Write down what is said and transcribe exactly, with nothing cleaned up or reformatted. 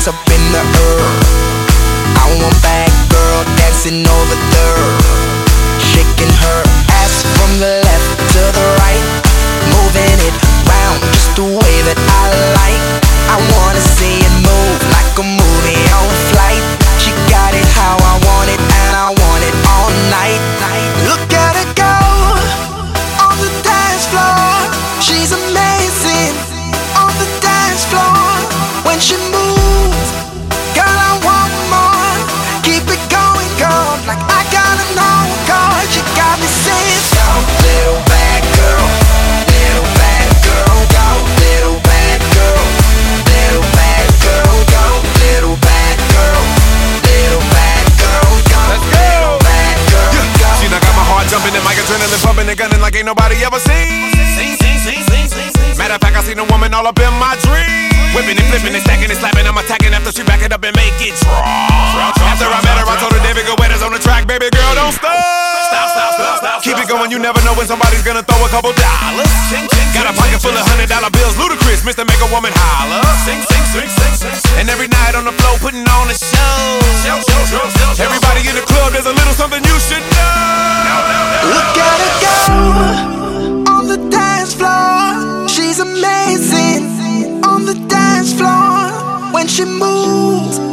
hands up in the air. I want bad girl dancing over there, shaking her ass from the left to the right, moving it round just the way that I like. I wanna see it move like a movie on flight. She got it how I want it, and I want it all night. Look at her go on the dance floor. She's amazing on the dance floor. When she moves, girl, I want more. Keep it going, girl, like I gotta know, girl. You got me saying, go, little bad girl, little bad girl, go, little bad girl, little bad girl, go, little bad girl, little bad girl, go, little bad girl, go. See, now got my heart jumping and my adrenaline pumping and gunning like ain't nobody ever seen. Matter of fact, I seen a woman all up in my dreams, whipping and flipping and stacking and slapping. I'm attacking after she back it up and make it drop. After I met her, I told her David Guetta's on the track. Baby girl, don't stop. Stop, stop, stop, stop. Keep it going, you never know when somebody's gonna throw a couple dollars. Got a pocket full of hundred dollar bills, ludicrous, Mister Make a Woman Holler. And every night on the floor, putting on a show. Everybody in the club, there's a little something you should know. Look at her go on the dance floor. She's amazing on the dance floor. When she moves,